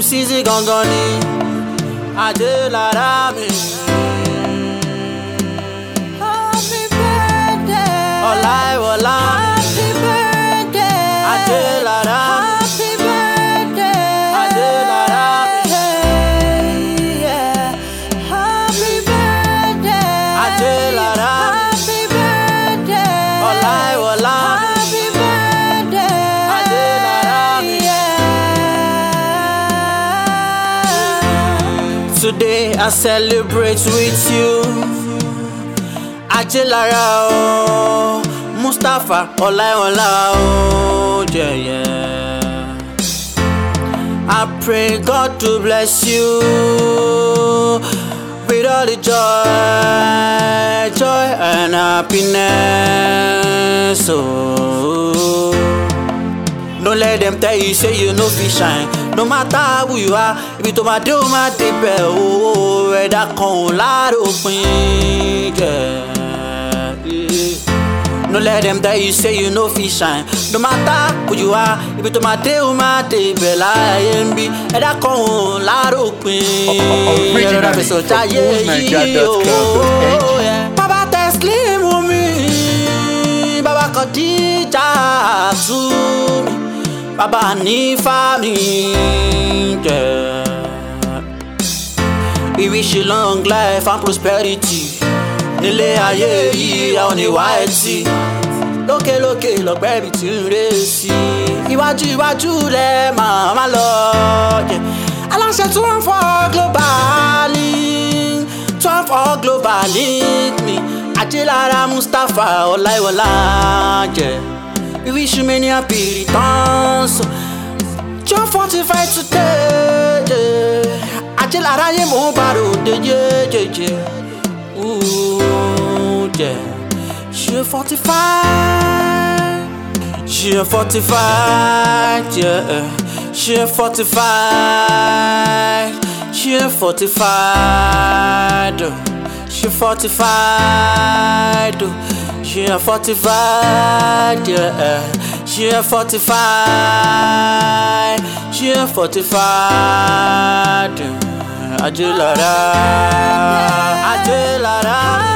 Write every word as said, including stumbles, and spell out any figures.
Sisi gangan ni Ajé lára mi. Happy birthday. Ọláìwọlá mi. Happy birthday. Ajé lára mi. Happy birthday. Ajé lára mi. Yeah. Happy birthday. Ajé lára mi. Happy birthday. Ọláìwọlá mi. Happy birthday. Ajé lára mi. Yeah. Today I celebrate with you. Ajé lára o, Mustapha Ọláìwọlá o, yeah, yeah. I pray God to bless you with all the joy, joy and happiness. Oh. Don't let them tell you say you no fit shine. No matter who you are, if you ma do ma dey bẹ o, ẹ̀dá kan ò láròpin. Don't let them tell you say you no fit shine. No matter who you are, if you ma do ma dey bẹ láyé ń bí, ẹ̀dá kan ò láròpin. Originally from cool niger dot com dot n g. Baba Teslim mi, Baba Khadija tu mi, Baba Hanifa mi. Yeah. We wish you long life and prosperity. Nílé ayé yìí àwọn ìwà ẹtì. Lókè lókè lọ́gbẹ́ ibi tí ń ré sí. Iwájú iwájú lẹ máa má lọ. Aláṣẹ tí wọ́n fọ́ globally, tí wọ́n fọ́ globally mi. Ajé lára Mustapha Ọláìwọlá jẹ. We wish you many happy returns. John forty-five today. Ajé lára yé mo bá ròde jẹjẹjẹ. Ooh, yeah. She forty-five. She forty-five, yeah. She forty-five. She forty-five. She forty-five. She forty-five, yeah. She forty-five. She forty-five. Ajé lára, Ajé lára.